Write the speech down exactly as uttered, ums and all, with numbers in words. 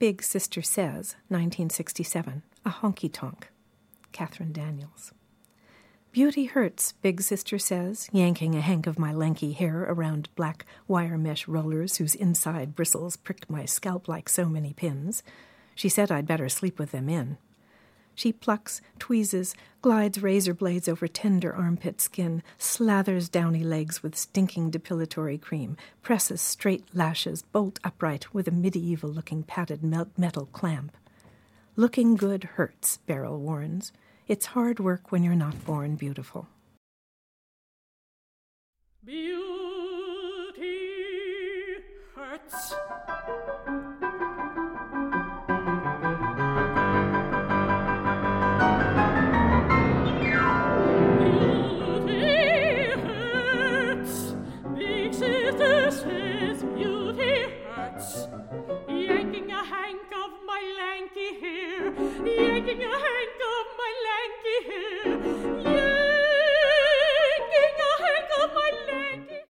Big Sister Says, nineteen sixty-seven, a honky-tonk. Catherine Daniels. Beauty hurts, Big Sister says, yanking a hank of my lanky hair around black wire mesh rollers whose inside bristles pricked my scalp like so many pins. She said I'd better sleep with them in. She plucks, tweezes, glides razor blades over tender armpit skin, slathers downy legs with stinking depilatory cream, presses straight lashes bolt upright with a medieval-looking padded metal clamp. Looking good hurts, Beryl warns. It's hard work when you're not born beautiful. Beauty hurts. Yanking a hank